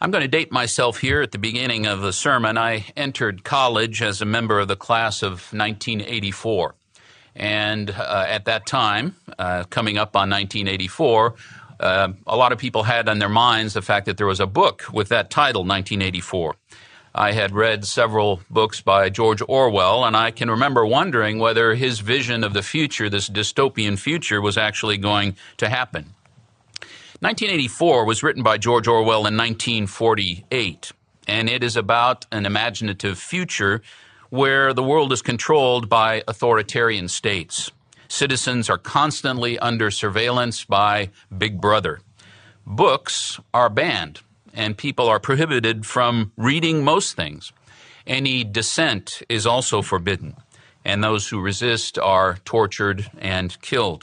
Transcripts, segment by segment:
I'm going to date myself here at the beginning of the sermon. I entered college as a member of the class of 1984. And at that time, coming up on 1984, a lot of people had on their minds the fact that there was a book with that title, 1984. I had read several books by George Orwell, and I can remember wondering whether his vision of the future, this dystopian future, was actually going to happen. 1984 was written by George Orwell in 1948, and it is about an imaginative future where the world is controlled by authoritarian states. Citizens are constantly under surveillance by Big Brother. Books are banned, and people are prohibited from reading most things. Any dissent is also forbidden, and those who resist are tortured and killed.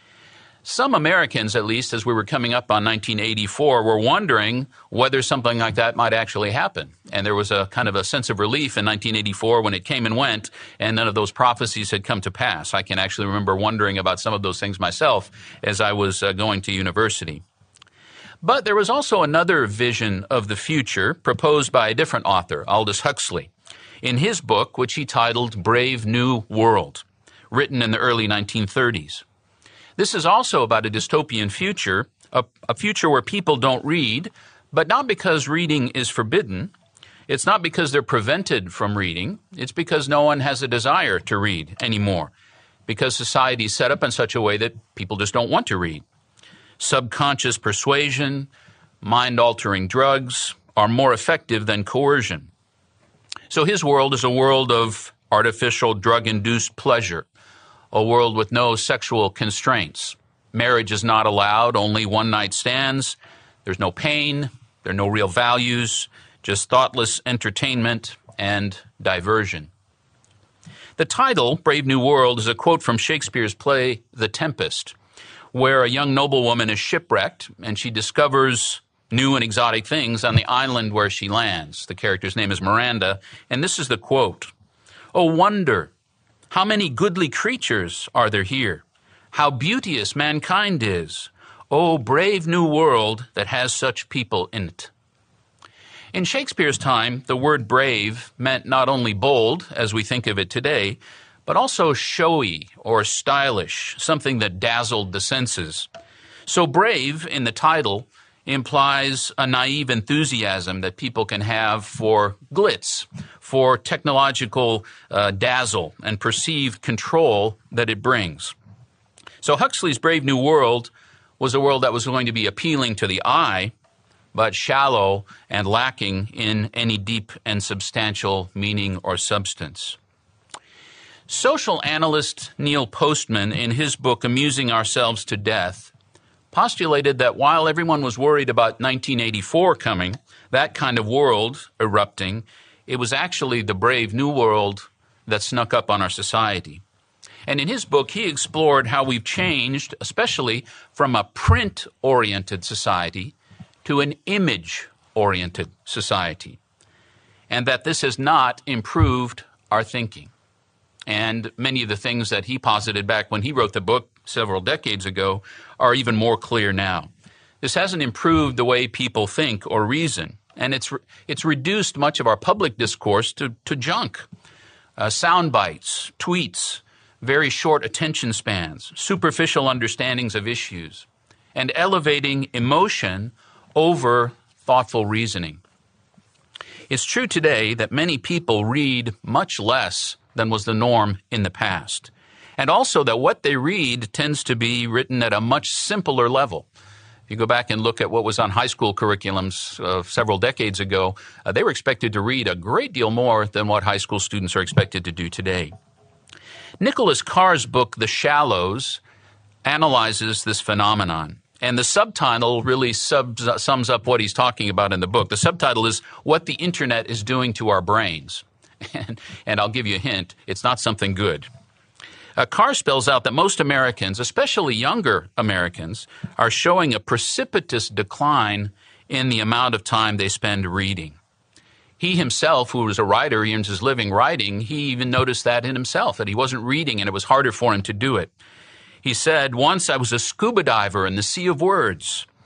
Some Americans, at least, as we were coming up on 1984, were wondering whether something like that might actually happen. And there was a kind of a sense of relief in 1984 when it came and went, and none of those prophecies had come to pass. I can actually remember wondering about some of those things myself as I was going to university. But there was also another vision of the future proposed by a different author, Aldous Huxley, in his book, which he titled Brave New World, written in the early 1930s. This is also about a dystopian future, a future where people don't read, but not because reading is forbidden. It's not because they're prevented from reading. It's because no one has a desire to read anymore, because society is set up in such a way that people just don't want to read. Subconscious persuasion, mind-altering drugs are more effective than coercion. So his world is a world of artificial drug-induced pleasure, a world with no sexual constraints. Marriage is not allowed, only one-night stands. There's no pain, there are no real values, just thoughtless entertainment and diversion. The title, Brave New World, is a quote from Shakespeare's play The Tempest, where a young noblewoman is shipwrecked and she discovers new and exotic things on the island where she lands. The character's name is Miranda, and this is the quote. "Oh, wonder! How many goodly creatures are there here? How beauteous mankind is! Oh, brave new world that has such people in it." In Shakespeare's time, the word brave meant not only bold, as we think of it today, but also showy or stylish, something that dazzled the senses. So brave in the title implies a naive enthusiasm that people can have for glitz, for technological dazzle and perceived control that it brings. So Huxley's Brave New World was a world that was going to be appealing to the eye, but shallow and lacking in any deep and substantial meaning or substance. Social analyst Neil Postman, in his book Amusing Ourselves to Death, postulated that while everyone was worried about 1984 coming, that kind of world erupting, it was actually the brave new world that snuck up on our society. And in his book, he explored how we've changed, especially from a print-oriented society to an image-oriented society, and that this has not improved our thinking. And many of the things that he posited back when he wrote the book several decades ago are even more clear now. This hasn't improved the way people think or reason, and it's reduced much of our public discourse to junk. Sound bites, tweets, very short attention spans, superficial understandings of issues, and elevating emotion over thoughtful reasoning. It's true today that many people read much less than was the norm in the past. And also that what they read tends to be written at a much simpler level. If you go back and look at what was on high school curriculums several decades ago, they were expected to read a great deal more than what high school students are expected to do today. Nicholas Carr's book, The Shallows, analyzes this phenomenon. And the subtitle really sums up what he's talking about in the book. The subtitle is What the Internet is Doing to Our Brains. And I'll give you a hint, it's not something good. Carr spells out that most Americans, especially younger Americans, are showing a precipitous decline in the amount of time they spend reading. He himself, who was a writer, he earns his living writing, he even noticed that in himself, that he wasn't reading and it was harder for him to do it. He said, "Once I was a scuba diver in the sea of words.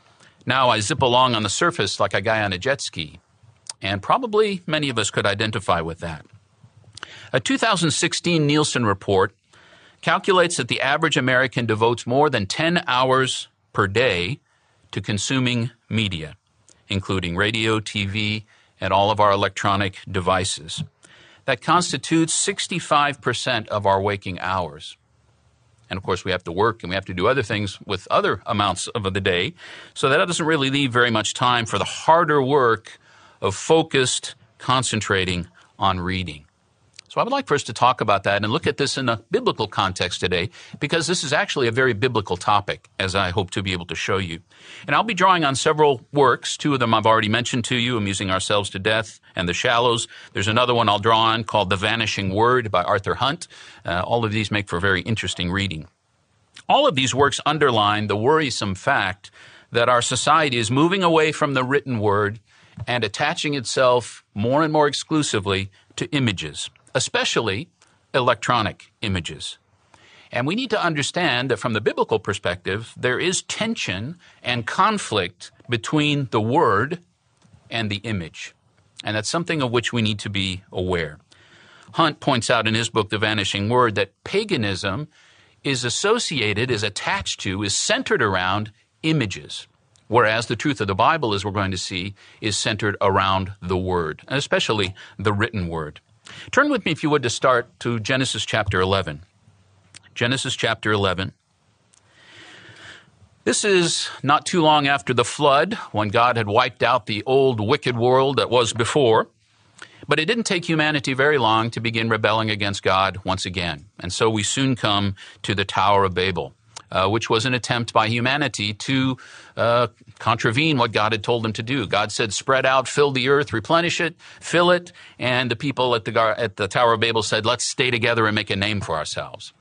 Now I zip along on the surface like a guy on a jet ski, and probably many of us could identify with that. A 2016 Nielsen report calculates that the average American devotes more than 10 hours per day to consuming media, including radio, TV, and all of our electronic devices. That constitutes 65% of our waking hours. And of course, we have to work and we have to do other things with other amounts of the day. So that doesn't really leave very much time for the harder work of focused concentrating on reading. So I would like for us to talk about that and look at this in a biblical context today, because this is actually a very biblical topic, as I hope to be able to show you. And I'll be drawing on several works. Two of them I've already mentioned to you, Amusing Ourselves to Death and The Shallows. There's another one I'll draw on called The Vanishing Word by Arthur Hunt. All of these make for very interesting reading. All of these works underline the worrisome fact that our society is moving away from the written word and attaching itself more and more exclusively to images, especially electronic images. And we need to understand that from the biblical perspective, there is tension and conflict between the word and the image. And that's something of which we need to be aware. Hunt points out in his book, The Vanishing Word, that paganism is associated, is attached to, is centered around images, whereas the truth of the Bible, as we're going to see, is centered around the Word, and especially the written Word. Turn with me, if you would, to start to Genesis chapter 11. Genesis chapter 11. This is not too long after the flood, when God had wiped out the old wicked world that was before. But it didn't take humanity very long to begin rebelling against God once again. And so we soon come to the Tower of Babel, which was an attempt by humanity to contravene what God had told them to do. God said, spread out, fill the earth, replenish it, fill it. And the people at the Tower of Babel said, let's stay together and make a name for ourselves.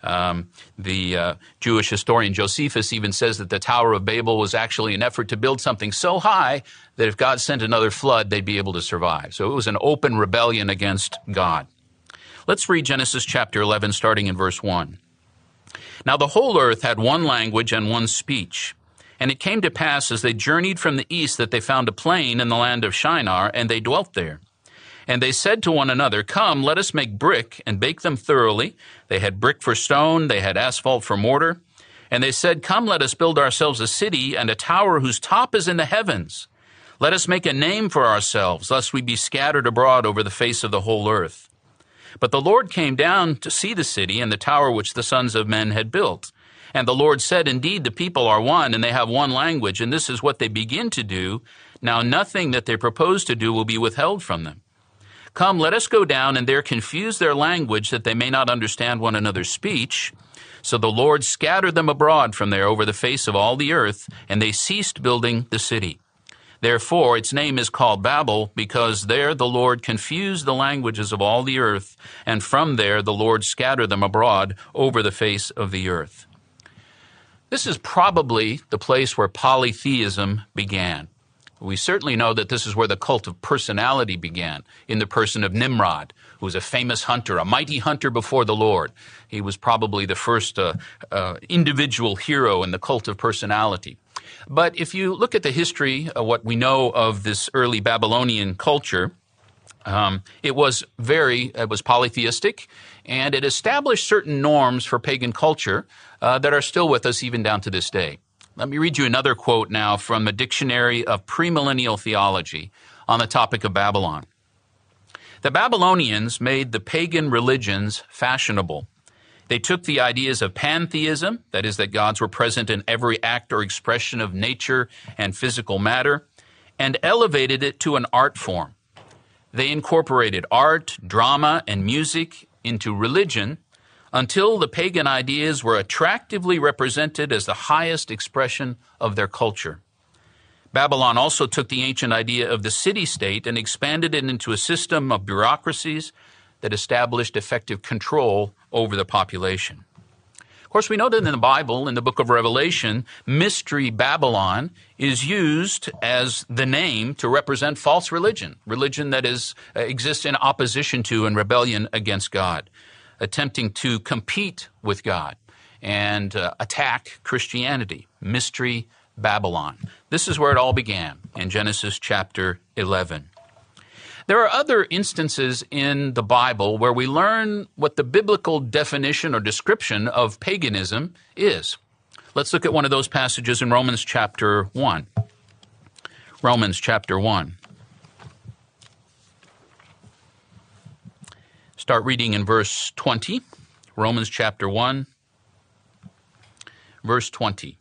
The Jewish historian Josephus even says that the Tower of Babel was actually an effort to build something so high that if God sent another flood, they'd be able to survive. So it was an open rebellion against God. Let's read Genesis chapter 11, starting in verse 1. Now the whole earth had one language and one speech. And it came to pass as they journeyed from the east that they found a plain in the land of Shinar, and they dwelt there. And they said to one another, come, let us make brick and bake them thoroughly. They had brick for stone, they had asphalt for mortar. And they said, come, let us build ourselves a city and a tower whose top is in the heavens. Let us make a name for ourselves, lest we be scattered abroad over the face of the whole earth. But the Lord came down to see the city and the tower which the sons of men had built. And the Lord said, indeed, the people are one, and they have one language, and this is what they begin to do. Now nothing that they propose to do will be withheld from them. Come, let us go down and there confuse their language, that they may not understand one another's speech. So the Lord scattered them abroad from there over the face of all the earth, and they ceased building the city. Therefore its name is called Babel, because there the Lord confused the languages of all the earth, and from there the Lord scattered them abroad over the face of the earth. This is probably the place where polytheism began. We certainly know that this is where the cult of personality began, in the person of Nimrod, who was a famous hunter, a mighty hunter before the Lord. He was probably the first individual hero in the cult of personality. But if you look at the history of what we know of this early Babylonian culture, it was polytheistic, and it established certain norms for pagan culture that are still with us even down to this day. Let me read you another quote now from the Dictionary of Premillennial Theology on the topic of Babylon. The Babylonians made the pagan religions fashionable. They took the ideas of pantheism, that is, that gods were present in every act or expression of nature and physical matter, and elevated it to an art form. They incorporated art, drama, and music into religion until the pagan ideas were attractively represented as the highest expression of their culture. Babylon also took the ancient idea of the city-state and expanded it into a system of bureaucracies that established effective control over the population. Of course, we know that in the Bible, in the book of Revelation, Mystery Babylon is used as the name to represent false religion that exists in opposition to and rebellion against God, attempting to compete with God and attack Christianity. Mystery Babylon. This is where it all began, in Genesis chapter 11. There are other instances in the Bible where we learn what the biblical definition or description of paganism is. Let's look at one of those passages in Romans chapter 1. Romans chapter 1. Start reading in verse 20. Romans chapter 1, verse 20.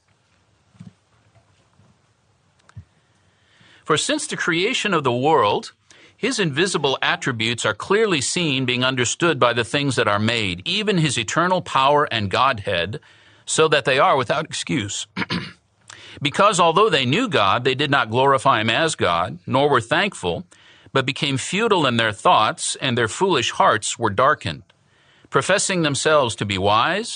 For since the creation of the world, his invisible attributes are clearly seen, being understood by the things that are made, even his eternal power and Godhead, so that they are without excuse. Because although they knew God, they did not glorify him as God, nor were thankful, but became futile in their thoughts, and their foolish hearts were darkened. Professing to be wise,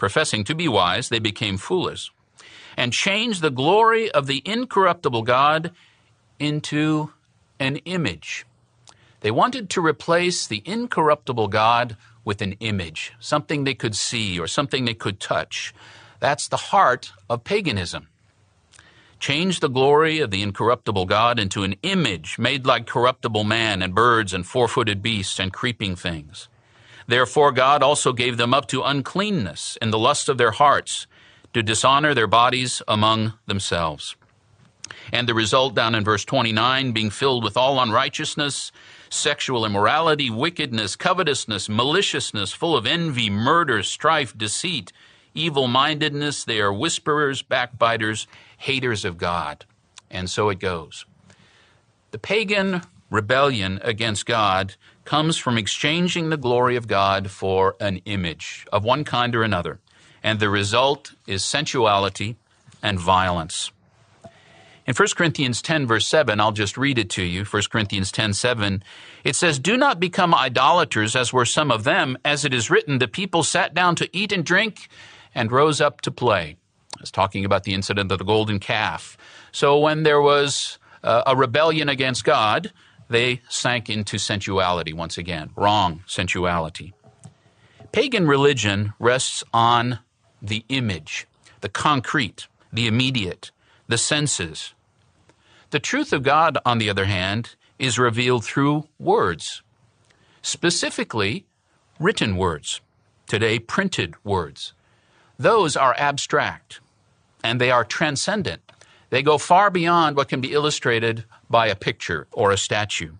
they became foolish, and changed the glory of the incorruptible God into an image. They wanted to replace the incorruptible God with an image, something they could see or something they could touch. That's the heart of paganism. Change the glory of the incorruptible God into an image made like corruptible man and birds and four-footed beasts and creeping things. Therefore God also gave them up to uncleanness in the lust of their hearts, to dishonor their bodies among themselves. And the result down in verse 29, being filled with all unrighteousness, sexual immorality, wickedness, covetousness, maliciousness, full of envy, murder, strife, deceit, evil-mindedness. They are whisperers, backbiters, haters of God. And so it goes. The pagan rebellion against God comes from exchanging the glory of God for an image of one kind or another. And the result is sensuality and violence. In 1 Corinthians 10, verse 7, I'll just read it to you. 1 Corinthians 10:7, it says, "Do not become idolaters, as were some of them. As it is written, the people sat down to eat and drink and rose up to play." It's talking about the incident of the golden calf. So when there was a rebellion against God, they sank into sensuality once again. Wrong sensuality. Pagan religion rests on the image, the concrete, the immediate, the senses. The truth of God, on the other hand, is revealed through words, specifically written words, today printed words. Those are abstract, and they are transcendent. They go far beyond what can be illustrated by a picture or a statue.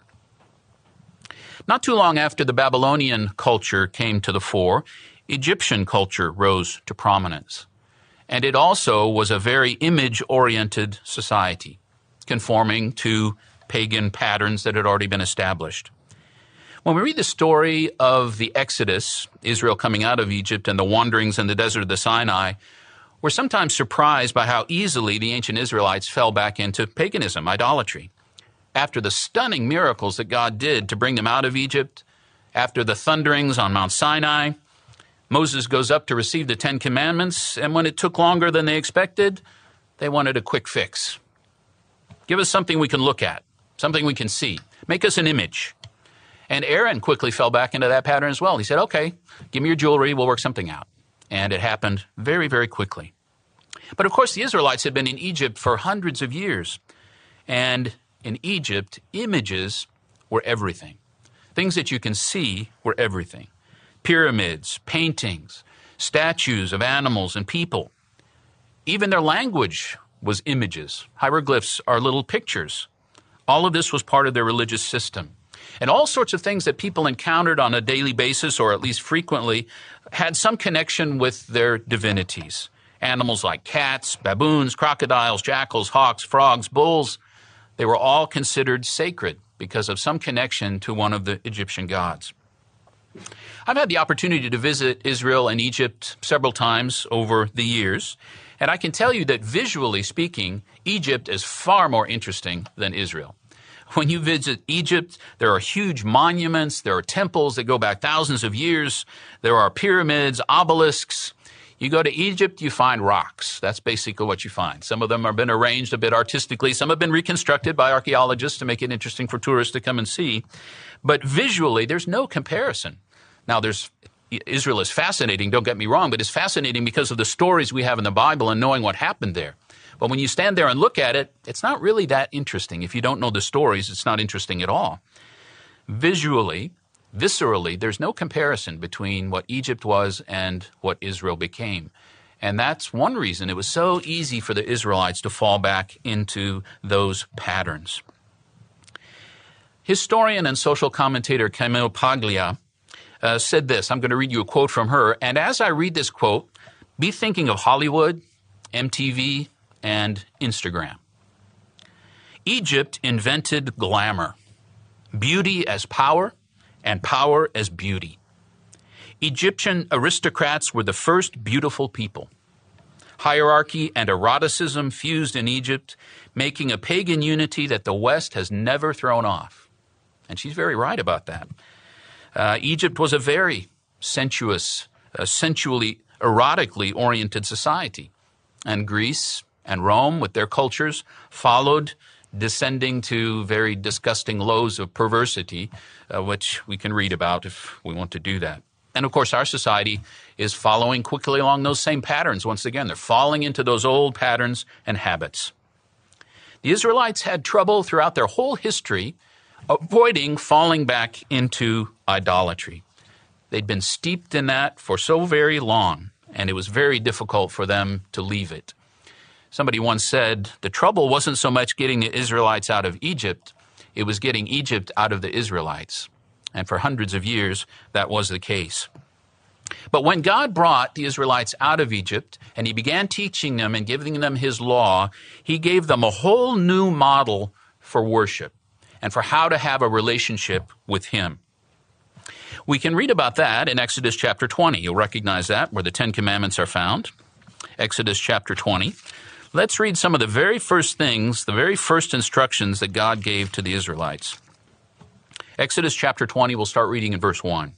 Not too long after the Babylonian culture came to the fore, Egyptian culture rose to prominence. And it also was a very image-oriented society, conforming to pagan patterns that had already been established. When we read the story of the Exodus, Israel coming out of Egypt and the wanderings in the desert of the Sinai, we're sometimes surprised by how easily the ancient Israelites fell back into paganism, idolatry. After the stunning miracles that God did to bring them out of Egypt, after the thunderings on Mount Sinai, Moses goes up to receive the Ten Commandments, and when it took longer than they expected, they wanted a quick fix. Give us something we can look at, something we can see. Make us an image. And Aaron quickly fell back into that pattern as well. He said, okay, give me your jewelry, we'll work something out. And it happened very, very quickly. But of course, the Israelites had been in Egypt for hundreds of years. And in Egypt, images were everything. Things that you can see were everything. Pyramids, paintings, statues of animals and people. Even their language was images. Hieroglyphs are little pictures. All of this was part of their religious system. And all sorts of things that people encountered on a daily basis, or at least frequently, had some connection with their divinities. Animals like cats, baboons, crocodiles, jackals, hawks, frogs, bulls, they were all considered sacred because of some connection to one of the Egyptian gods. I've had the opportunity to visit Israel and Egypt several times over the years, and I can tell you that visually speaking, Egypt is far more interesting than Israel. When you visit Egypt, there are huge monuments, there are temples that go back thousands of years, there are pyramids, obelisks. You go to Egypt, you find rocks. That's basically what you find. Some of them have been arranged a bit artistically. Some have been reconstructed by archaeologists to make it interesting for tourists to come and see. But visually, there's no comparison. Now, Israel is fascinating, don't get me wrong, but it's fascinating because of the stories we have in the Bible and knowing what happened there. But when you stand there and look at it, it's not really that interesting. If you don't know the stories, it's not interesting at all. Visually, viscerally, there's no comparison between what Egypt was and what Israel became. And that's one reason it was so easy for the Israelites to fall back into those patterns. Historian and social commentator Camille Paglia said this. I'm going to read you a quote from her. And as I read this quote, be thinking of Hollywood, MTV, and Instagram. Egypt invented glamour, beauty as power, and power as beauty. Egyptian aristocrats were the first beautiful people. Hierarchy and eroticism fused in Egypt, making a pagan unity that the West has never thrown off. And she's very right about that. Egypt was a very sensuous, sensually, erotically oriented society. And Greece and Rome, with their cultures, followed, descending to very disgusting lows of perversity, which we can read about if we want to do that. And of course, our society is following quickly along those same patterns. Once again, they're falling into those old patterns and habits. The Israelites had trouble throughout their whole history avoiding falling back into idolatry. They'd been steeped in that for so very long, and it was very difficult for them to leave it. Somebody once said, the trouble wasn't so much getting the Israelites out of Egypt, it was getting Egypt out of the Israelites. And for hundreds of years, that was the case. But when God brought the Israelites out of Egypt, and he began teaching them and giving them his law, he gave them a whole new model for worship and for how to have a relationship with him. We can read about that in Exodus chapter 20. You'll recognize that, where the Ten Commandments are found. Exodus chapter 20. Let's read some of the very first things, the very first instructions that God gave to the Israelites. Exodus chapter 20, we'll start reading in verse 1.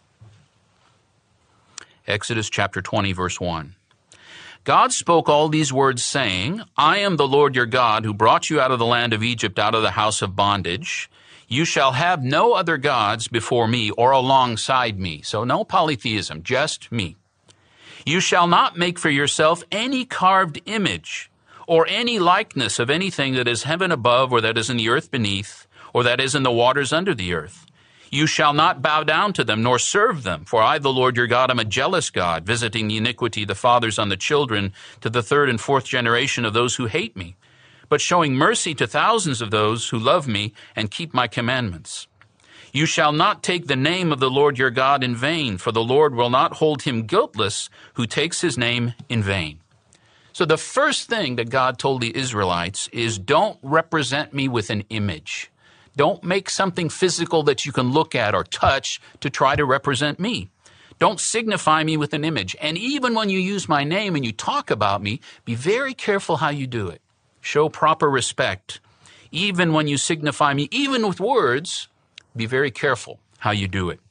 Exodus chapter 20, verse 1. God spoke all these words, saying, I am the Lord your God, who brought you out of the land of Egypt, out of the house of bondage. You shall have no other gods before me or alongside me. So no polytheism, just me. You shall not make for yourself any carved image or any likeness of anything that is heaven above or that is in the earth beneath or that is in the waters under the earth. You shall not bow down to them nor serve them, for I, the Lord your God, am a jealous God, visiting the iniquity of the fathers on the children to the third and fourth generation of those who hate me, but showing mercy to thousands of those who love me and keep my commandments. You shall not take the name of the Lord your God in vain, for the Lord will not hold him guiltless who takes his name in vain. So the first thing that God told the Israelites is, don't represent me with an image. Don't make something physical that you can look at or touch to try to represent me. Don't signify me with an image. And even when you use my name and you talk about me, be very careful how you do it. Show proper respect. Even when you signify me, even with words, be very careful how you do it.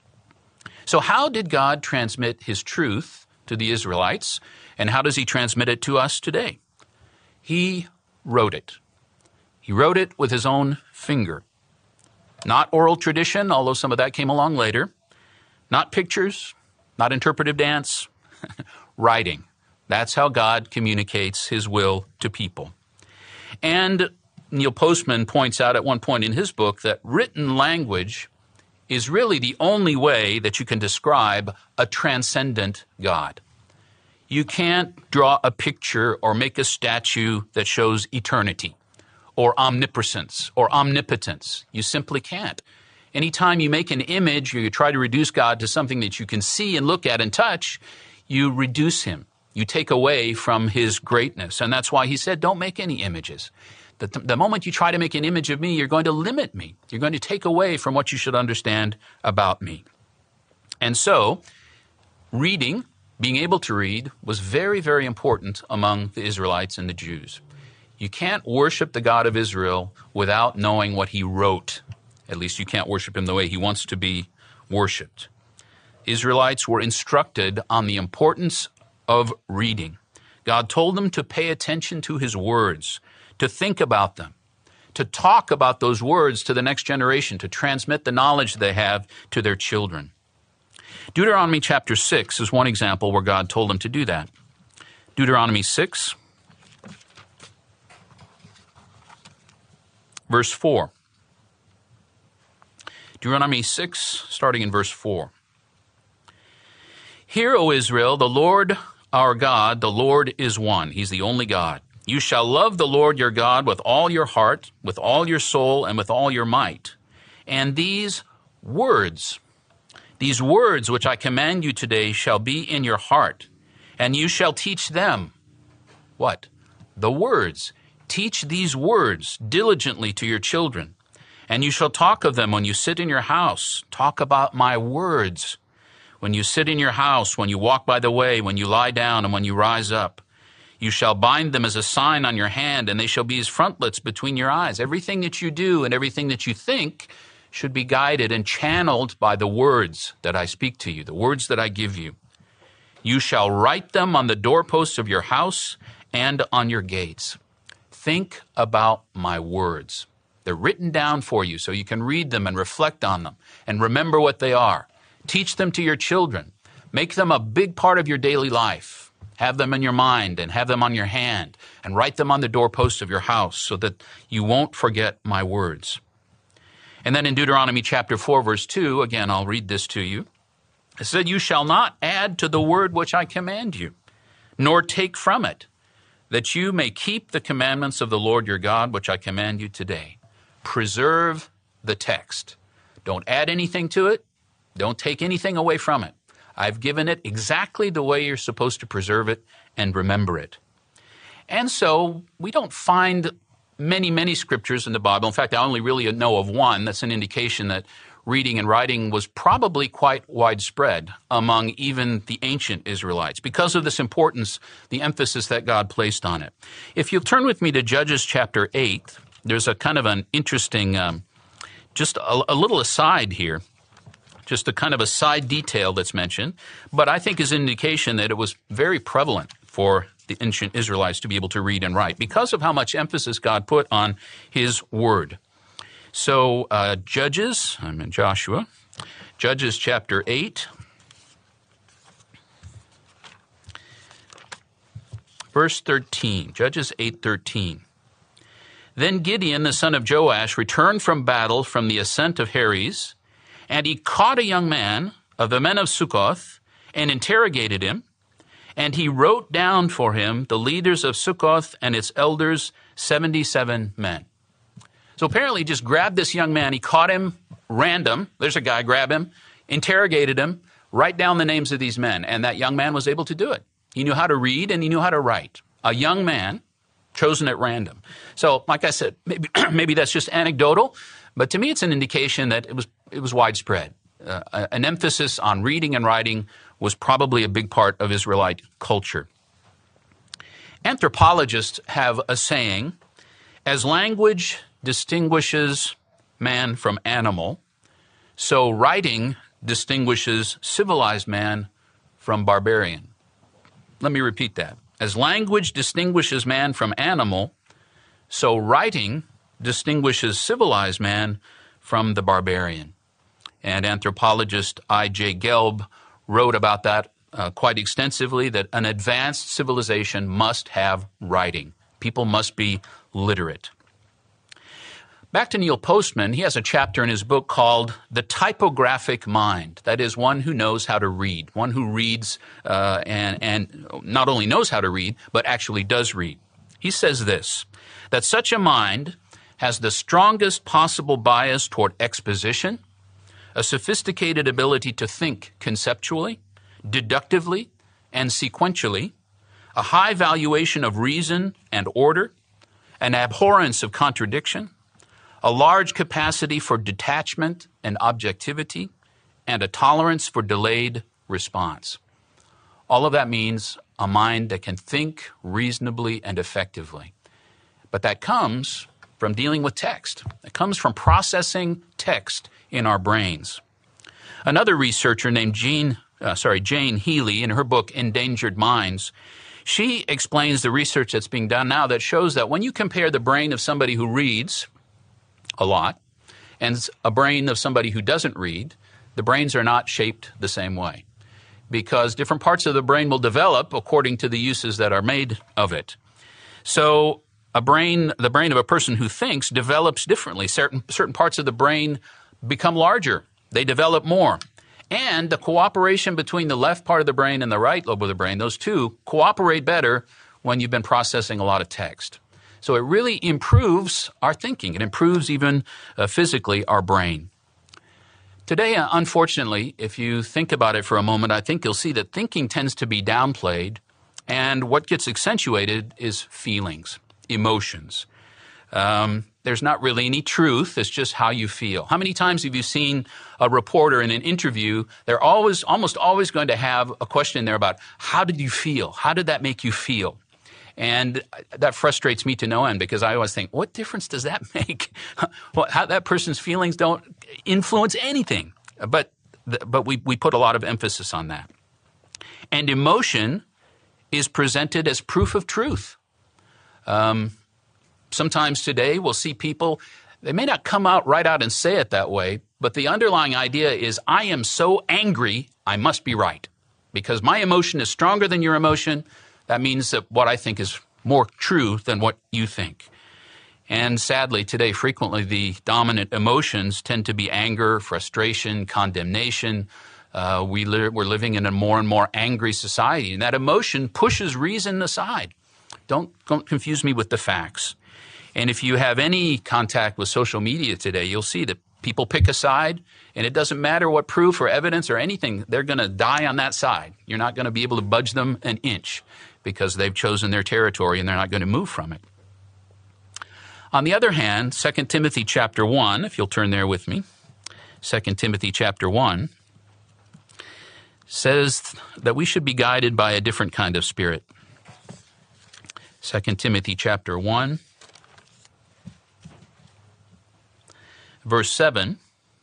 So how did God transmit his truth to the Israelites? And how does he transmit it to us today? He wrote it. He wrote it with his own finger. Not oral tradition, although some of that came along later. Not pictures, not interpretive dance. Writing. That's how God communicates his will to people. And Neil Postman points out at one point in his book that written language is really the only way that you can describe a transcendent God. You can't draw a picture or make a statue that shows eternity or omnipresence or omnipotence. You simply can't. Anytime you make an image or you try to reduce God to something that you can see and look at and touch, you reduce him. You take away from his greatness. And that's why he said, don't make any images. The moment you try to make an image of me, you're going to limit me. You're going to take away from what you should understand about me. And so, reading, being able to read, was very, very important among the Israelites and the Jews. You can't worship the God of Israel without knowing what he wrote. At least you can't worship him the way he wants to be worshipped. Israelites were instructed on the importance of reading. God told them to pay attention to his words, to think about them, to talk about those words to the next generation, to transmit the knowledge they have to their children. Deuteronomy chapter 6 is one example where God told them to do that. Deuteronomy 6, verse 4. Deuteronomy 6, starting in verse 4. Hear, O Israel, the Lord our God, the Lord is one. He's the only God. You shall love the Lord your God with all your heart, with all your soul, and with all your might. And these words which I command you today shall be in your heart, and you shall teach them. What? The words. Teach these words diligently to your children, and you shall talk of them when you sit in your house. Talk about my words. When you sit in your house, when you walk by the way, when you lie down, and when you rise up. You shall bind them as a sign on your hand, and they shall be as frontlets between your eyes. Everything that you do and everything that you think should be guided and channeled by the words that I speak to you, the words that I give you. You shall write them on the doorposts of your house and on your gates. Think about my words. They're written down for you so you can read them and reflect on them and remember what they are. Teach them to your children. Make them a big part of your daily life. Have them in your mind and have them on your hand and write them on the doorposts of your house so that you won't forget my words. And then in Deuteronomy chapter 4, verse 2, again, I'll read this to you. It said, you shall not add to the word which I command you, nor take from it, that you may keep the commandments of the Lord your God, which I command you today. Preserve the text. Don't add anything to it. Don't take anything away from it. I've given it exactly the way you're supposed to preserve it and remember it. And so we don't find many scriptures in the Bible. In fact, I only really know of one that's an indication that reading and writing was probably quite widespread among even the ancient Israelites because of this importance, the emphasis that God placed on it. If you'll turn with me to Judges chapter 8, there's a kind of an interesting, just a little aside here. Just a kind of a side detail that's mentioned, but I think is an indication that it was very prevalent for the ancient Israelites to be able to read and write because of how much emphasis God put on his word. So Judges, I'm in Joshua, Judges chapter 8, verse 13, Judges 8:13. Then Gideon, the son of Joash, returned from battle from the ascent of Heres, and he caught a young man of the men of Succoth and interrogated him, and he wrote down for him the leaders of Succoth and its elders, 77 men. So apparently he just grabbed this young man. He caught him random. There's a guy, grab him, interrogated him, write down the names of these men. And that young man was able to do it. He knew how to read and he knew how to write. A young man chosen at random. So like I said, maybe that's just anecdotal, but to me it's an indication that it was widespread. An emphasis on reading and writing was probably a big part of Israelite culture. Anthropologists have a saying, as language distinguishes man from animal, so writing distinguishes civilized man from barbarian. Let me repeat that. As language distinguishes man from animal, so writing distinguishes civilized man from the barbarian. And anthropologist I.J. Gelb wrote about that quite extensively, that an advanced civilization must have writing. People must be literate. Back to Neil Postman, he has a chapter in his book called The Typographic Mind. That is, one who knows how to read, one who reads and not only knows how to read, but actually does read. He says this, that such a mind has the strongest possible bias toward exposition, a sophisticated ability to think conceptually, deductively, and sequentially, a high valuation of reason and order, an abhorrence of contradiction, a large capacity for detachment and objectivity, and a tolerance for delayed response. All of that means a mind that can think reasonably and effectively. But that comes from dealing with text. It comes from processing text in our brains. Another researcher named Jane Healy, in her book Endangered Minds, she explains the research that's being done now that shows that when you compare the brain of somebody who reads a lot and a brain of somebody who doesn't read, the brains are not shaped the same way because different parts of the brain will develop according to the uses that are made of it. So the brain of a person who thinks develops differently. Certain parts of the brain become larger. They develop more. And the cooperation between the left part of the brain and the right lobe of the brain, those two cooperate better when you've been processing a lot of text. So it really improves our thinking. It improves even physically our brain. Today, unfortunately, if you think about it for a moment, I think you'll see that thinking tends to be downplayed, and what gets accentuated is feelings, emotions. There's not really any truth. It's just how you feel. How many times have you seen a reporter in an interview? They're almost always going to have a question in there about how did you feel? How did that make you feel? And that frustrates me to no end because I always think, what difference does that make? How that person's feelings don't influence anything. But we put a lot of emphasis on that. And emotion is presented as proof of truth. Sometimes today we'll see people, they may not come out right out and say it that way, but the underlying idea is, I am so angry, I must be right. Because my emotion is stronger than your emotion, that means that what I think is more true than what you think. And sadly, today, frequently the dominant emotions tend to be anger, frustration, condemnation. We're living in a more and more angry society, and that emotion pushes reason aside. Don't confuse me with the facts. And if you have any contact with social media today, you'll see that people pick a side, and it doesn't matter what proof or evidence or anything, they're going to die on that side. You're not going to be able to budge them an inch because they've chosen their territory and they're not going to move from it. On the other hand, 2 Timothy chapter 1, if you'll turn there with me, 2 Timothy chapter 1 says that we should be guided by a different kind of spirit. 2 Timothy chapter 1, verse 7,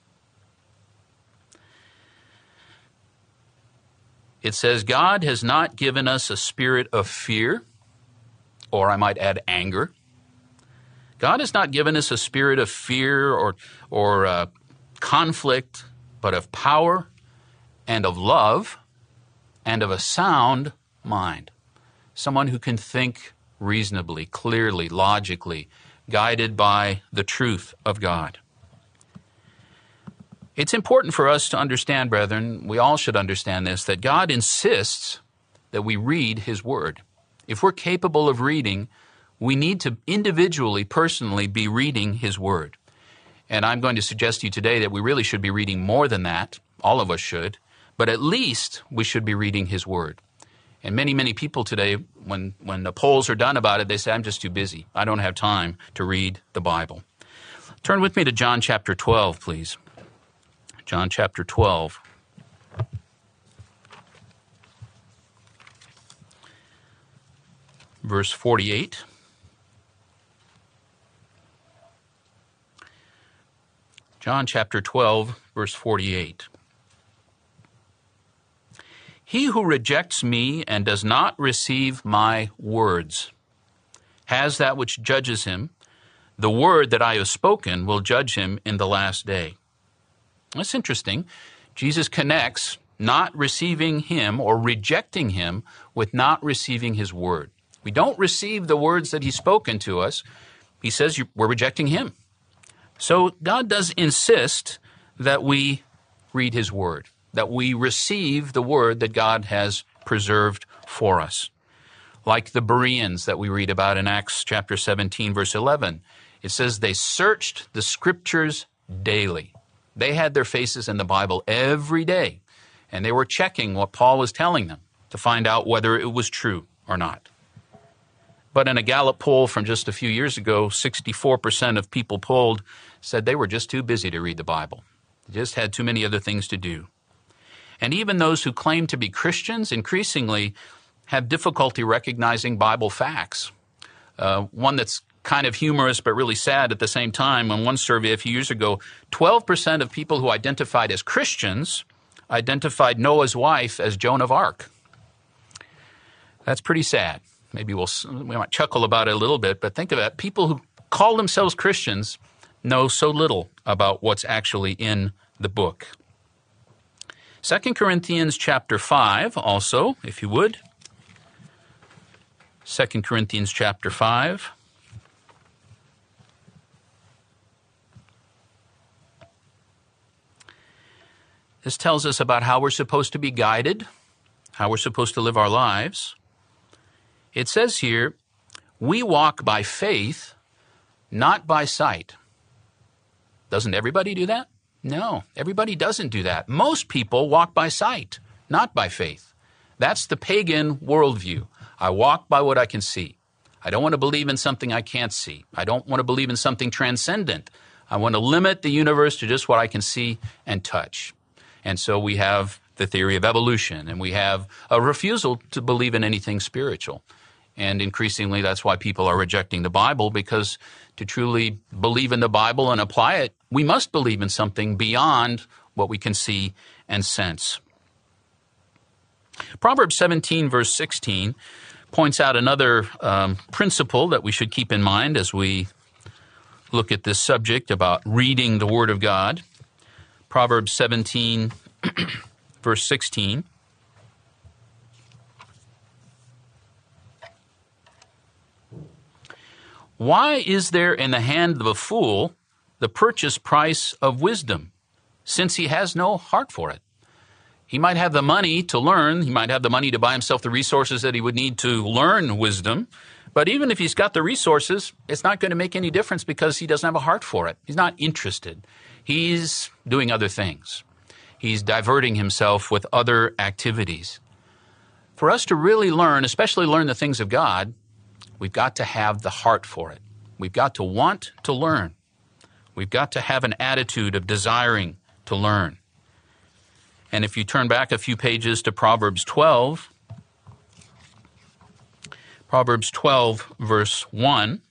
it says, God has not given us a spirit of fear, or I might add anger. God has not given us a spirit of fear or conflict, but of power and of love and of a sound mind. Someone who can think reasonably, clearly, logically, guided by the truth of God. It's important for us to understand, brethren, we all should understand this, that God insists that we read His Word. If we're capable of reading, we need to individually, personally be reading His Word. And I'm going to suggest to you today that we really should be reading more than that. All of us should. But at least we should be reading His Word. And many, many people today, when the polls are done about it, they say, I'm just too busy. I don't have time to read the Bible. Turn with me to John chapter 12, please. John chapter 12. Verse 48. John chapter 12, verse 48. He who rejects me and does not receive my words has that which judges him. The word that I have spoken will judge him in the last day. That's interesting. Jesus connects not receiving Him or rejecting Him with not receiving His word. We don't receive the words that He's spoken to us. He says we're rejecting Him. So God does insist that we read His word, that we receive the word that God has preserved for us. Like the Bereans that we read about in Acts chapter 17, verse 11. It says they searched the Scriptures daily. They had their faces in the Bible every day, and they were checking what Paul was telling them to find out whether it was true or not. But in a Gallup poll from just a few years ago, 64% of people polled said they were just too busy to read the Bible. They just had too many other things to do. And even those who claim to be Christians increasingly have difficulty recognizing Bible facts. One that's kind of humorous but really sad at the same time. In one survey a few years ago, 12% of people who identified as Christians identified Noah's wife as Joan of Arc. That's pretty sad. Maybe we might chuckle about it a little bit, but think of it. People who call themselves Christians know so little about what's actually in the book. 2 Corinthians chapter 5 also, if you would. 2 Corinthians chapter 5. This tells us about how we're supposed to be guided, how we're supposed to live our lives. It says here, we walk by faith, not by sight. Doesn't everybody do that? No, everybody doesn't do that. Most people walk by sight, not by faith. That's the pagan worldview. I walk by what I can see. I don't want to believe in something I can't see. I don't want to believe in something transcendent. I want to limit the universe to just what I can see and touch. And so we have the theory of evolution, and we have a refusal to believe in anything spiritual. And increasingly, that's why people are rejecting the Bible, because to truly believe in the Bible and apply it, we must believe in something beyond what we can see and sense. Proverbs 17, verse 16, points out another principle that we should keep in mind as we look at this subject about reading the Word of God. Proverbs 17, verse 16. Why is there in the hand of a fool the purchase price of wisdom, since he has no heart for it? He might have the money to learn. He might have the money to buy himself the resources that he would need to learn wisdom. But even if he's got the resources, it's not going to make any difference because he doesn't have a heart for it. He's not interested. He's doing other things. He's diverting himself with other activities. For us to really learn, especially learn the things of God, we've got to have the heart for it. We've got to want to learn. We've got to have an attitude of desiring to learn. And if you turn back a few pages to Proverbs 12, verse 1,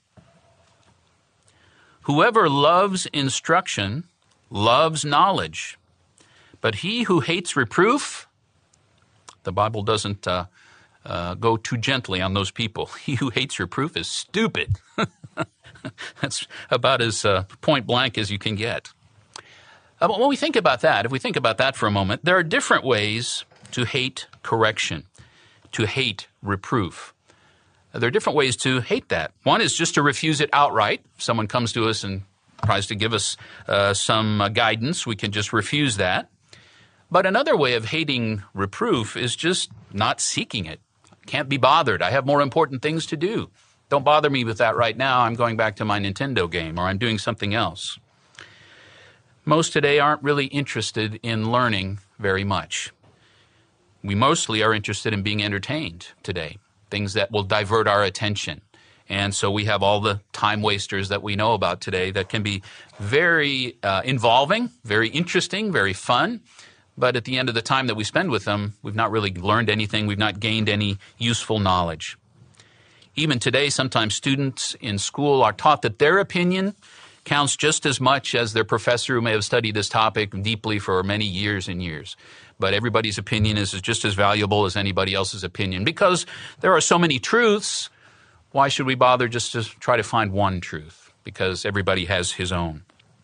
whoever loves instruction loves knowledge, but he who hates reproof, the Bible doesn't go too gently on those people. He who hates reproof is stupid. That's about as point blank as you can get. When we think about that, if we think about that for a moment, there are different ways to hate correction, to hate reproof. There are different ways to hate that. One is just to refuse it outright. If someone comes to us and tries to give us some guidance, we can just refuse that. But another way of hating reproof is just not seeking it. Can't be bothered. I have more important things to do. Don't bother me with that right now. I'm going back to my Nintendo game, or I'm doing something else. Most today aren't really interested in learning very much. We mostly are interested in being entertained today, things that will divert our attention. And so we have all the time wasters that we know about today that can be very involving, very interesting, very fun. But at the end of the time that we spend with them, we've not really learned anything. We've not gained any useful knowledge. Even today, sometimes students in school are taught that their opinion counts just as much as their professor who may have studied this topic deeply for many years and years. But everybody's opinion is just as valuable as anybody else's opinion. Because there are so many truths, why should we bother just to try to find one truth? Because everybody has his own.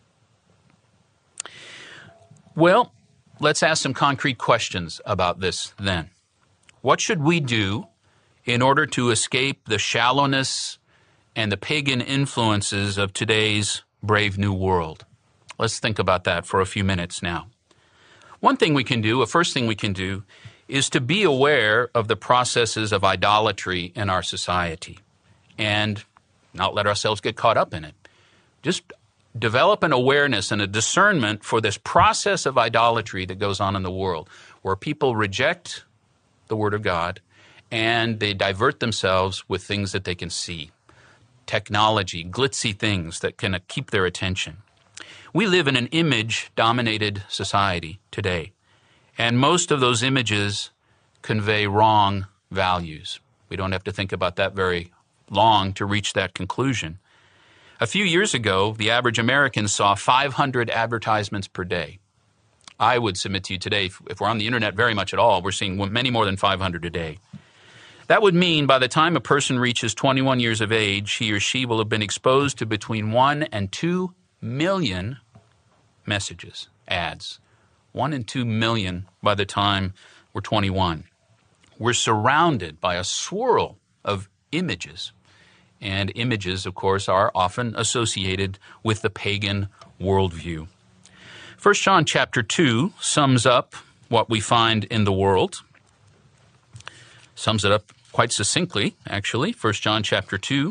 Well, let's ask some concrete questions about this then. What should we do in order to escape the shallowness and the pagan influences of today's brave new world? Let's think about that for a few minutes now. One thing we can do, a first thing we can do, is to be aware of the processes of idolatry in our society and not let ourselves get caught up in it. Just develop an awareness and a discernment for this process of idolatry that goes on in the world, where people reject the Word of God and they divert themselves with things that they can see. Technology, glitzy things that can keep their attention. We live in an image-dominated society today, and most of those images convey wrong values. We don't have to think about that very long to reach that conclusion. A few years ago, the average American saw 500 advertisements per day. I would submit to you today, if we're on the internet very much at all, we're seeing many more than 500 a day. That would mean by the time a person reaches 21 years of age, he or she will have been exposed to between 1 and 2 million messages, ads. 1 and 2 million by the time we're 21. We're surrounded by a swirl of images. And images, of course, are often associated with the pagan worldview. 1 John chapter 2 sums up what we find in the world. Sums it up quite succinctly, actually. 1 John chapter 2,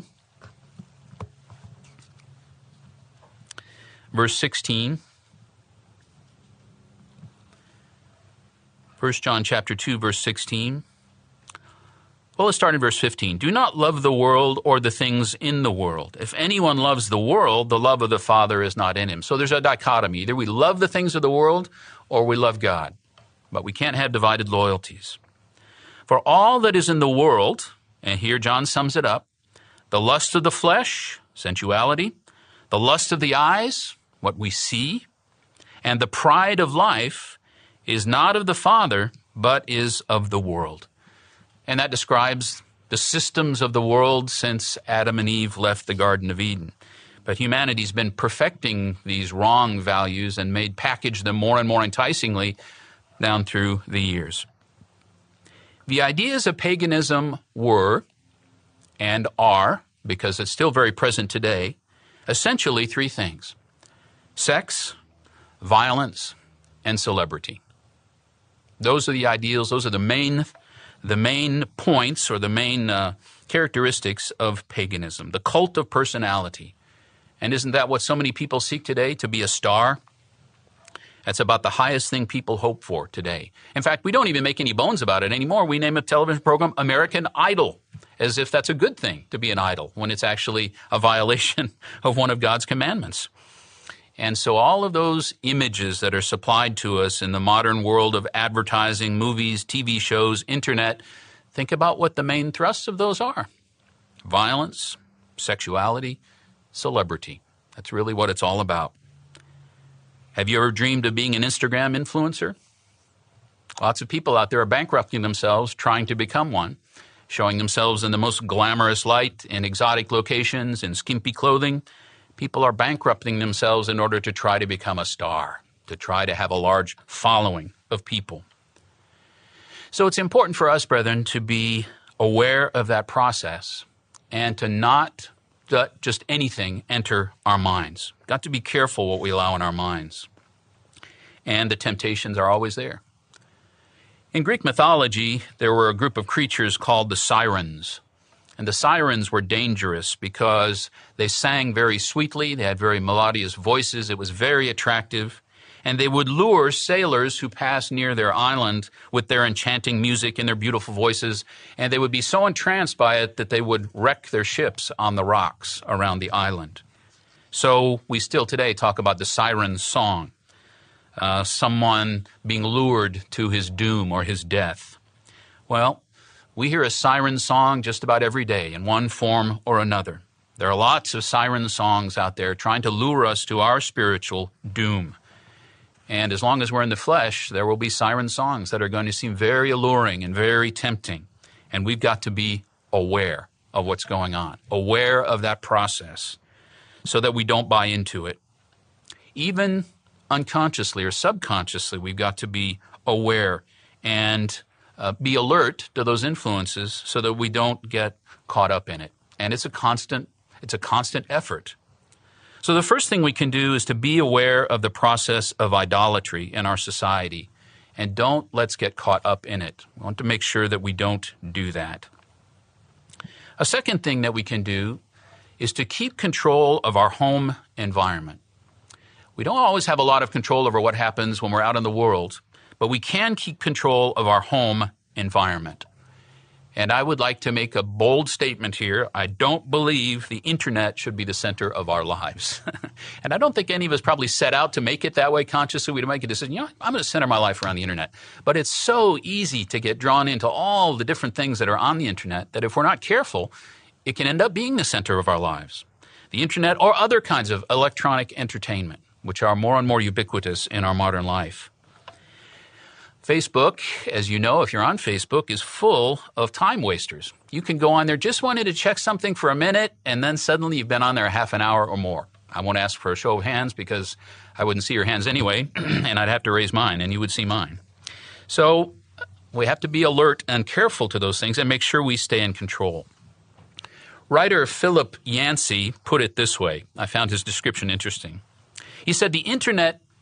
verse 16. 1 John chapter 2, verse 16. Well, let's start in verse 15. Do not love the world or the things in the world. If anyone loves the world, the love of the Father is not in him. So there's a dichotomy. Either we love the things of the world or we love God. But we can't have divided loyalties. For all that is in the world, and here John sums it up, the lust of the flesh, sensuality, the lust of the eyes, what we see, and the pride of life is not of the Father, but is of the world. And that describes the systems of the world since Adam and Eve left the Garden of Eden. But humanity's been perfecting these wrong values and packaged them more and more enticingly down through the years. The ideas of paganism were, and are, because it's still very present today, essentially three things: sex, violence, and celebrity. Those are the ideals, those are the main points or the main characteristics of paganism, the cult of personality. And isn't that what so many people seek today, to be a star? That's about the highest thing people hope for today. In fact, we don't even make any bones about it anymore. We name a television program American Idol, as if that's a good thing to be an idol, when it's actually a violation of one of God's commandments. And so all of those images that are supplied to us in the modern world of advertising, movies, TV shows, internet, think about what the main thrusts of those are: violence, sexuality, celebrity. That's really what it's all about. Have you ever dreamed of being an Instagram influencer? Lots of people out there are bankrupting themselves trying to become one, showing themselves in the most glamorous light, in exotic locations, in skimpy clothing. People are bankrupting themselves in order to try to become a star, to try to have a large following of people. So it's important for us, brethren, to be aware of that process and to not let just anything enter our minds. Got to be careful what we allow in our minds. And the temptations are always there. In Greek mythology, there were a group of creatures called the Sirens. And the Sirens were dangerous because they sang very sweetly, they had very melodious voices, it was very attractive, and they would lure sailors who passed near their island with their enchanting music and their beautiful voices, and they would be so entranced by it that they would wreck their ships on the rocks around the island. So we still today talk about the siren song, someone being lured to his doom or his death. Well, we hear a siren song just about every day in one form or another. There are lots of siren songs out there trying to lure us to our spiritual doom. And as long as we're in the flesh, there will be siren songs that are going to seem very alluring and very tempting. And we've got to be aware of what's going on, aware of that process, so that we don't buy into it. Even unconsciously or subconsciously, we've got to be aware and be alert to those influences so that we don't get caught up in it. And it's a constant effort. So the first thing we can do is to be aware of the process of idolatry in our society, and let's get caught up in it. We want to make sure that we don't do that. A second thing that we can do is to keep control of our home environment. We don't always have a lot of control over what happens when we're out in the world, but we can keep control of our home environment. And I would like to make a bold statement here. I don't believe the internet should be the center of our lives. And I don't think any of us probably set out to make it that way consciously. We'd make a decision, I'm going to center my life around the internet. But it's so easy to get drawn into all the different things that are on the internet that if we're not careful, it can end up being the center of our lives. The internet or other kinds of electronic entertainment, which are more and more ubiquitous in our modern life. Facebook, as you know, if you're on Facebook, is full of time wasters. You can go on there, just wanted to check something for a minute, and then suddenly you've been on there half an hour or more. I won't ask for a show of hands because I wouldn't see your hands anyway, and I'd have to raise mine, and you would see mine. So we have to be alert and careful to those things and make sure we stay in control. Writer Philip Yancey put it this way. I found his description interesting. He said, the internet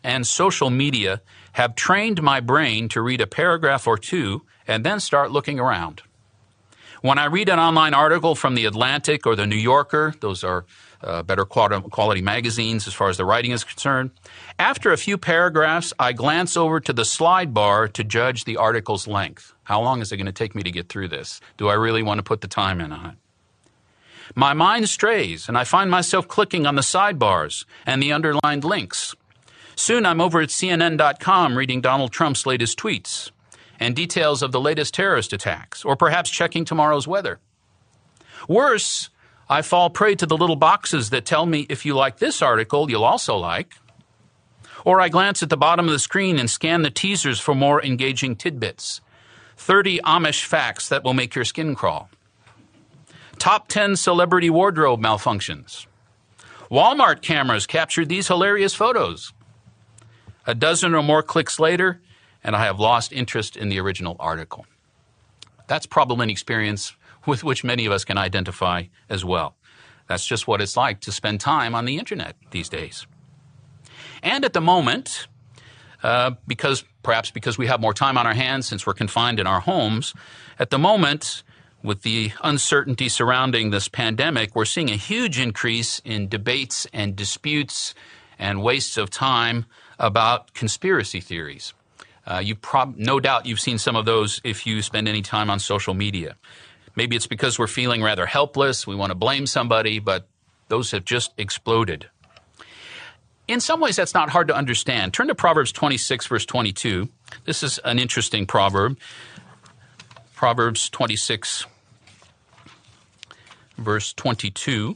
and social media have trained my brain to read a paragraph or two and then start looking around. When I read an online article from The Atlantic or The New Yorker, those are better quality magazines as far as the writing is concerned, after a few paragraphs, I glance over to the slide bar to judge the article's length. How long is it going to take me to get through this? Do I really want to put the time in on it? My mind strays, and I find myself clicking on the sidebars and the underlined links. Soon I'm over at CNN.com reading Donald Trump's latest tweets and details of the latest terrorist attacks, or perhaps checking tomorrow's weather. Worse, I fall prey to the little boxes that tell me if you like this article, you'll also like. Or I glance at the bottom of the screen and scan the teasers for more engaging tidbits. 30 Amish facts that will make your skin crawl. Top 10 celebrity wardrobe malfunctions. Walmart cameras captured these hilarious photos. A dozen or more clicks later, and I have lost interest in the original article. That's probably an experience with which many of us can identify as well. That's just what it's like to spend time on the internet these days. And at the moment, because we have more time on our hands since we're confined in our homes, at the moment, with the uncertainty surrounding this pandemic, we're seeing a huge increase in debates and disputes and wastes of time about conspiracy theories. No doubt you've seen some of those if you spend any time on social media. Maybe it's because we're feeling rather helpless, we want to blame somebody, but those have just exploded. In some ways, that's not hard to understand. Turn to Proverbs 26, verse 22. This is an interesting proverb. Proverbs 26, verse 22.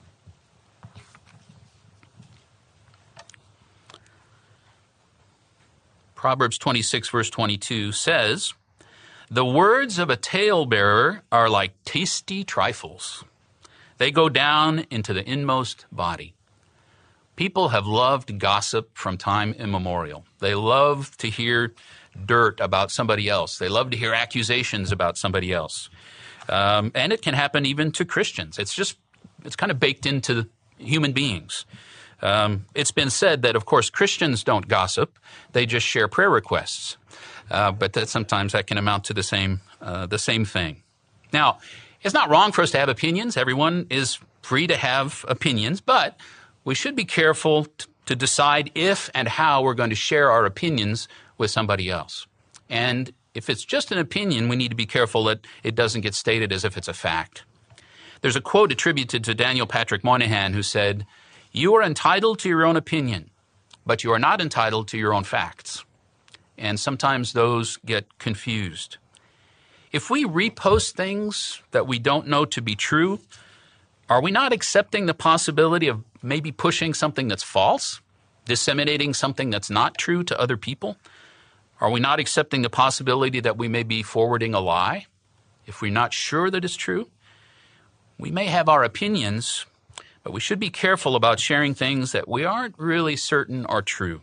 Proverbs 26, verse 22 says, "The words of a talebearer are like tasty trifles. They go down into the inmost body." People have loved gossip from time immemorial. They love to hear dirt about somebody else. They love to hear accusations about somebody else. And it can happen even to Christians. It's kind of baked into human beings. It's been said that, of course, Christians don't gossip. They just share prayer requests. But that sometimes that can amount to the same thing. Now, it's not wrong for us to have opinions. Everyone is free to have opinions, but we should be careful to decide if and how we're going to share our opinions with somebody else. And if it's just an opinion, we need to be careful that it doesn't get stated as if it's a fact. There's a quote attributed to Daniel Patrick Moynihan who said, "You are entitled to your own opinion, but you are not entitled to your own facts." And sometimes those get confused. If we repost things that we don't know to be true, are we not accepting the possibility of maybe pushing something that's false, disseminating something that's not true to other people? Are we not accepting the possibility that we may be forwarding a lie if we're not sure that it's true? We may have our opinions, but we should be careful about sharing things that we aren't really certain are true.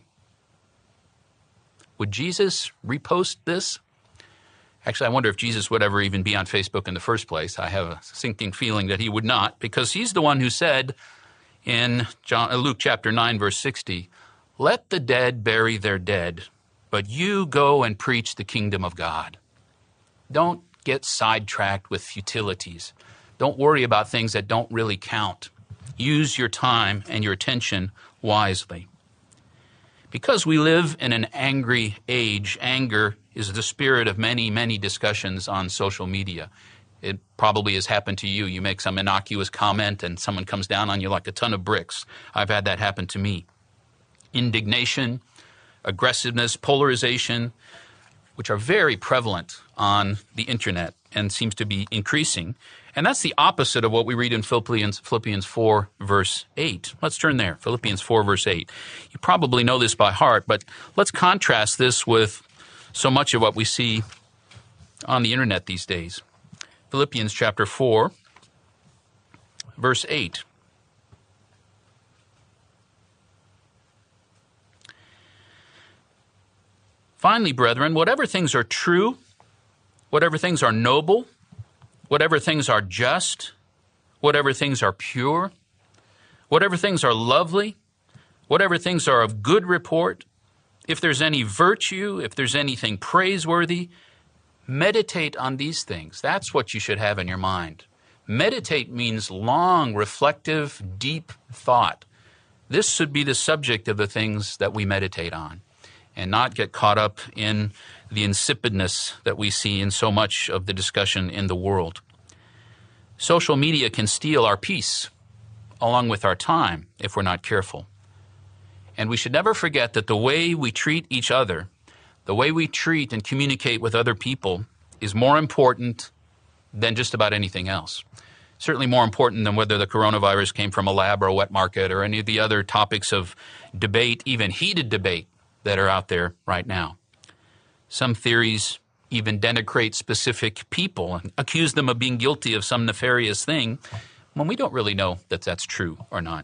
Would Jesus repost this? Actually, I wonder if Jesus would ever even be on Facebook in the first place. I have a sinking feeling that he would not, because he's the one who said in Luke chapter 9, verse 60, "Let the dead bury their dead, but you go and preach the kingdom of God." Don't get sidetracked with futilities. Don't worry about things that don't really count. Use your time and your attention wisely. Because we live in an angry age, anger is the spirit of many, many discussions on social media. It probably has happened to you. You make some innocuous comment and someone comes down on you like a ton of bricks. I've had that happen to me. Indignation, aggressiveness, polarization, which are very prevalent on the internet and seems to be increasing. And that's the opposite of what we read in Philippians 4, verse 8. Let's turn there, Philippians 4, verse 8. You probably know this by heart, but let's contrast this with so much of what we see on the internet these days. Philippians chapter 4, verse 8. "Finally, brethren, whatever things are true, whatever things are noble, whatever things are just, whatever things are pure, whatever things are lovely, whatever things are of good report, if there's any virtue, if there's anything praiseworthy, meditate on these things. That's what you should have in your mind. Meditate means long, reflective, deep thought. This should be the subject of the things that we meditate on, and not get caught up in the insipidness that we see in so much of the discussion in the world. Social media can steal our peace, along with our time, if we're not careful. And we should never forget that the way we treat each other, the way we treat and communicate with other people, is more important than just about anything else. Certainly more important than whether the coronavirus came from a lab or a wet market or any of the other topics of debate, even heated debate, that are out there right now. Some theories even denigrate specific people and accuse them of being guilty of some nefarious thing when we don't really know that that's true or not.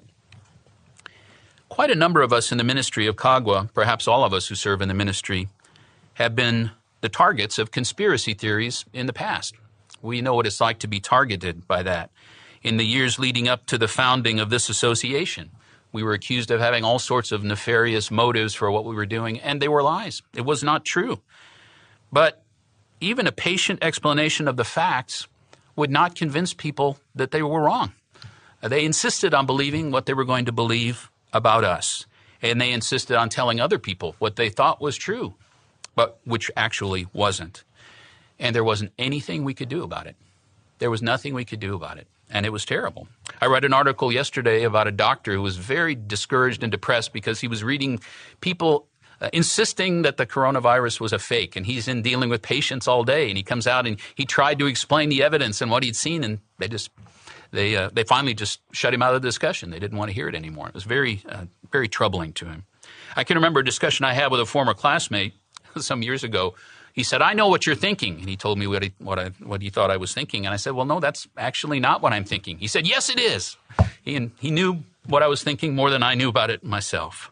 Quite a number of us in the ministry of Kagwa, perhaps all of us who serve in the ministry, have been the targets of conspiracy theories in the past. We know what it's like to be targeted by that. In the years leading up to the founding of this association, we were accused of having all sorts of nefarious motives for what we were doing, and they were lies. It was not true. But even a patient explanation of the facts would not convince people that they were wrong. They insisted on believing what they were going to believe about us, and they insisted on telling other people what they thought was true, but which actually wasn't. And there wasn't anything we could do about it. There was nothing we could do about it, and it was terrible. I read an article yesterday about a doctor who was very discouraged and depressed because he was reading people insisting that the coronavirus was a fake, and he's in dealing with patients all day, and he comes out and he tried to explain the evidence and what he'd seen, and they finally just shut him out of the discussion. They didn't want to hear it anymore. It was very troubling to him. I can remember a discussion I had with a former classmate some years ago. He said, "I know what you're thinking," and he told me what he thought I was thinking, and I said, "Well, no, that's actually not what I'm thinking." He said, "Yes, it is." He knew what I was thinking more than I knew about it myself.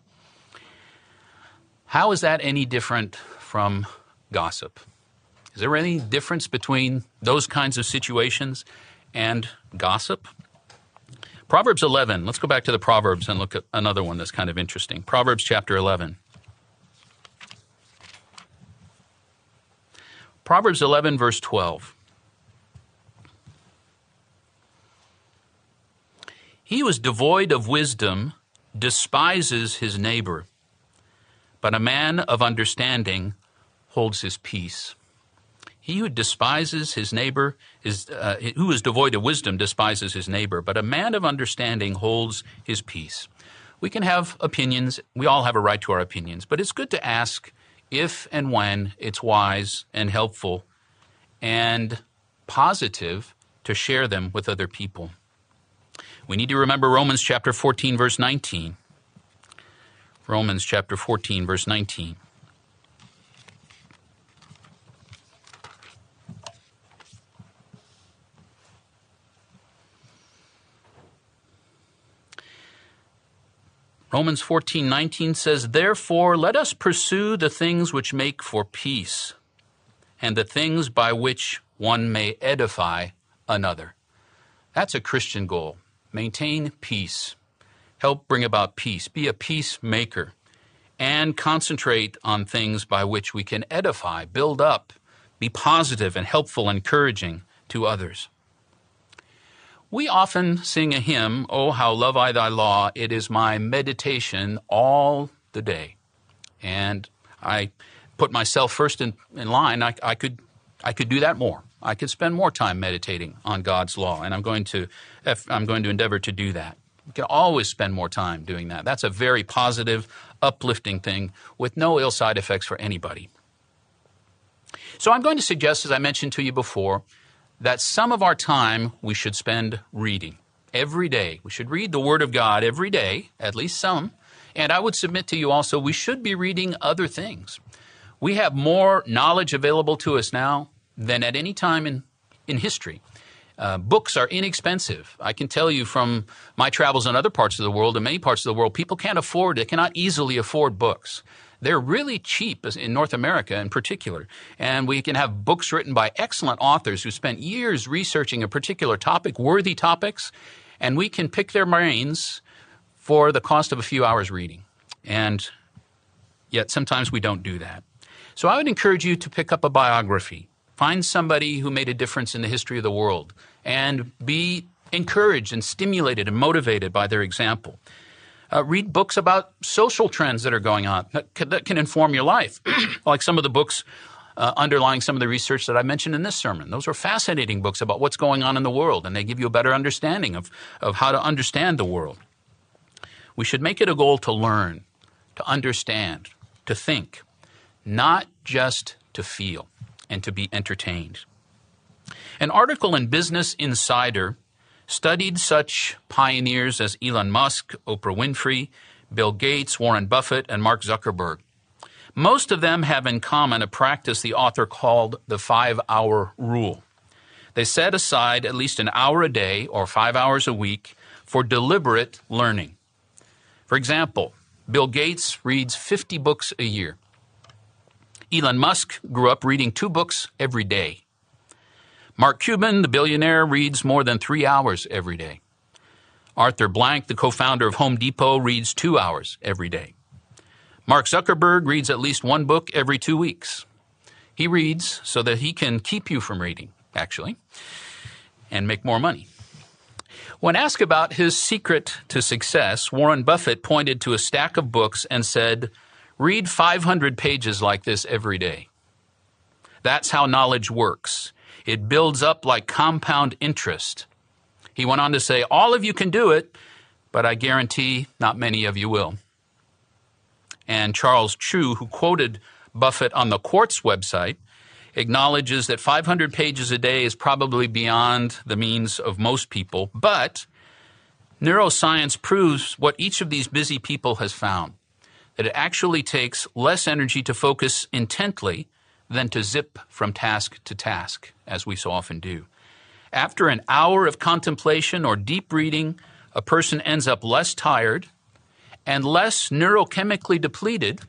How is that any different from gossip? Is there any difference between those kinds of situations and gossip? Proverbs 11. Let's go back to the Proverbs and look at another one that's kind of interesting. Proverbs chapter 11. Proverbs 11, verse 12. He who is devoid of wisdom despises his neighbor, but a man of understanding holds his peace. He who despises his neighbor who is devoid of wisdom despises his neighbor, but a man of understanding holds his peace. We can have opinions. We all have a right to our opinions, but it's good to ask if and when it's wise and helpful and positive to share them with other people. We need to remember Romans chapter 14, verse 19. Romans chapter 14, verse 19. Romans 14:19 says, "Therefore let us pursue the things which make for peace, and the things by which one may edify another." That's a Christian goal. Maintain peace. Help bring about peace. Be a peacemaker. And concentrate on things by which we can edify, build up, be positive and helpful, encouraging to others. We often sing a hymn, "Oh, how love I thy law, it is my meditation all the day." And I put myself first in line. I could do that more. I could spend more time meditating on God's law, and I'm going to endeavor to do that. You can always spend more time doing that. That's a very positive, uplifting thing with no ill side effects for anybody. So I'm going to suggest, as I mentioned to you before, that some of our time we should spend reading every day. We should read the Word of God every day, at least some. And I would submit to you also, we should be reading other things. We have more knowledge available to us now than at any time in history. Books are inexpensive. I can tell you from my travels in other parts of the world, in many parts of the world, people they cannot easily afford books. They're really cheap in North America in particular. And we can have books written by excellent authors who spent years researching a particular topic, worthy topics, and we can pick their brains for the cost of a few hours reading. And yet sometimes we don't do that. So I would encourage you to pick up a biography. Find somebody who made a difference in the history of the world and be encouraged and stimulated and motivated by their example. Read books about social trends that are going on that can inform your life, like some of the books underlying some of the research that I mentioned in this sermon. Those are fascinating books about what's going on in the world, and they give you a better understanding of how to understand the world. We should make it a goal to learn, to understand, to think, not just to feel and to be entertained. An article in Business Insider studied such pioneers as Elon Musk, Oprah Winfrey, Bill Gates, Warren Buffett, and Mark Zuckerberg. Most of them have in common a practice the author called the 5-hour rule. They set aside at least an hour a day or 5 hours a week for deliberate learning. For example, Bill Gates reads 50 books a year. Elon Musk grew up reading 2 books every day. Mark Cuban, the billionaire, reads more than 3 hours every day. Arthur Blank, the co-founder of Home Depot, reads 2 hours every day. Mark Zuckerberg reads at least 1 book every 2 weeks. He reads so that he can keep you from reading, actually, and make more money. When asked about his secret to success, Warren Buffett pointed to a stack of books and said, "Read 500 pages like this every day. That's how knowledge works. It builds up like compound interest." He went on to say, "All of you can do it, but I guarantee not many of you will." And Charles Chu, who quoted Buffett on the Quartz website, acknowledges that 500 pages a day is probably beyond the means of most people, but neuroscience proves what each of these busy people has found, that it actually takes less energy to focus intently than to zip from task to task, as we so often do. After an hour of contemplation or deep reading, a person ends up less tired and less neurochemically depleted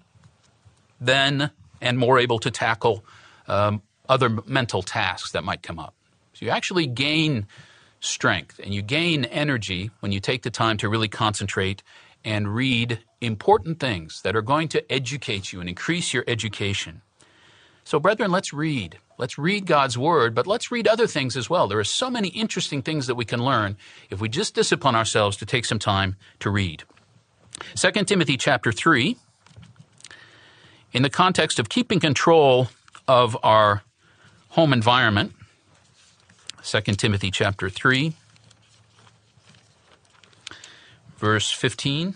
and more able to tackle other mental tasks that might come up. So you actually gain strength and you gain energy when you take the time to really concentrate and read important things that are going to educate you and increase your education. So, brethren, let's read. Let's read God's Word, but let's read other things as well. There are so many interesting things that we can learn if we just discipline ourselves to take some time to read. 2 Timothy chapter 3, in the context of keeping control of our home environment, 2 Timothy chapter 3, verse 15.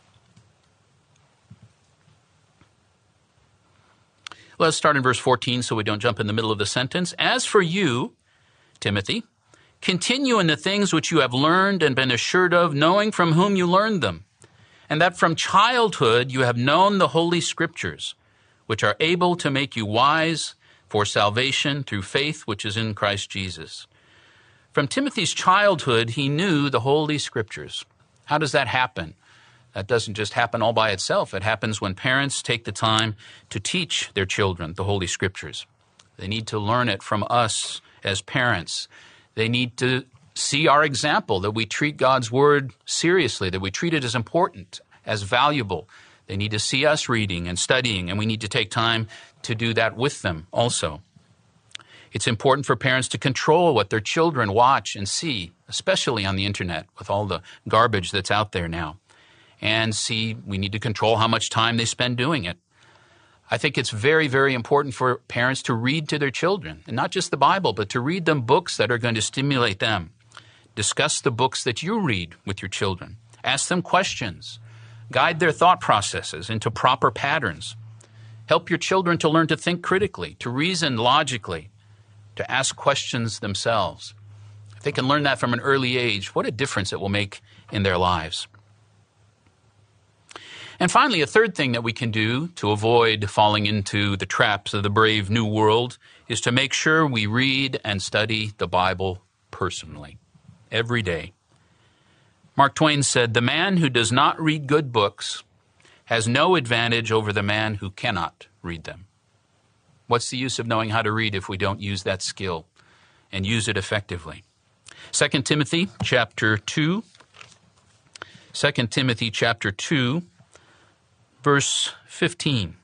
Let's start in verse 14 so we don't jump in the middle of the sentence. "As for you, Timothy, continue in the things which you have learned and been assured of, knowing from whom you learned them, and that from childhood you have known the Holy Scriptures, which are able to make you wise for salvation through faith which is in Christ Jesus." From Timothy's childhood, he knew the Holy Scriptures. How does that happen? That doesn't just happen all by itself. It happens when parents take the time to teach their children the Holy Scriptures. They need to learn it from us as parents. They need to see our example, that we treat God's Word seriously, that we treat it as important, as valuable. They need to see us reading and studying, and we need to take time to do that with them also. It's important for parents to control what their children watch and see, especially on the internet with all the garbage that's out there now. And we need to control how much time they spend doing it. I think it's very, very important for parents to read to their children, and not just the Bible, but to read them books that are going to stimulate them. Discuss the books that you read with your children. Ask them questions. Guide their thought processes into proper patterns. Help your children to learn to think critically, to reason logically, to ask questions themselves. If they can learn that from an early age, what a difference it will make in their lives. And finally, a third thing that we can do to avoid falling into the traps of the brave new world is to make sure we read and study the Bible personally, every day. Mark Twain said, "The man who does not read good books has no advantage over the man who cannot read them." What's the use of knowing how to read if we don't use that skill and use it effectively? 2 Timothy chapter 2, 2 Timothy chapter 2, verse 15.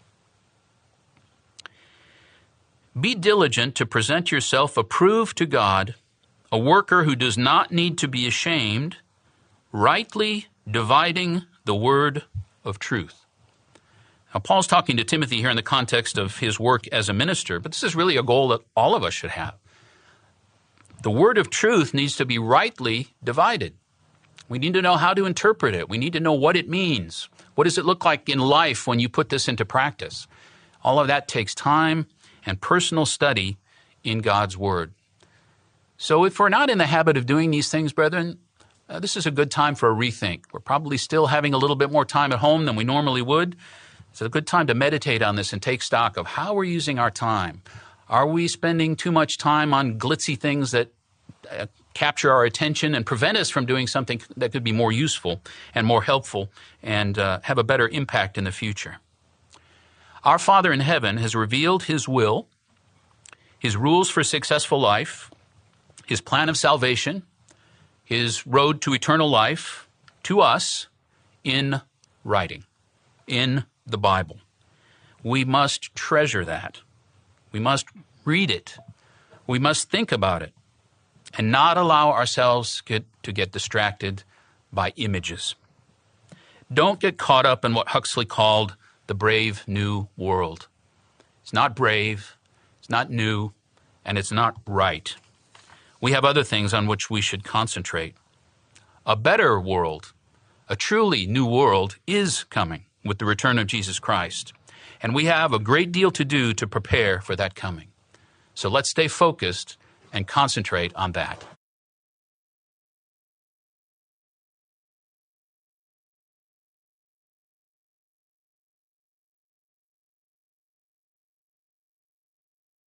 Be diligent to present yourself approved to God, a worker who does not need to be ashamed, rightly dividing the word of truth. Now, Paul's talking to Timothy here in the context of his work as a minister, but this is really a goal that all of us should have. The word of truth needs to be rightly divided. We need to know how to interpret it. We need to know what it means. What does it look like in life when you put this into practice? All of that takes time and personal study in God's Word. So if we're not in the habit of doing these things, brethren, this is a good time for a rethink. We're probably still having a little bit more time at home than we normally would. It's a good time to meditate on this and take stock of how we're using our time. Are we spending too much time on glitzy things that capture our attention and prevent us from doing something that could be more useful and more helpful and have a better impact in the future? Our Father in heaven has revealed His will, His rules for successful life, His plan of salvation, His road to eternal life to us in writing, in the Bible. We must treasure that. We must read it. We must think about it and not allow ourselves to get distracted by images. Don't get caught up in what Huxley called the brave new world. It's not brave, it's not new, and it's not right. We have other things on which we should concentrate. A better world, a truly new world, is coming with the return of Jesus Christ. And we have a great deal to do to prepare for that coming. So let's stay focused and concentrate on that.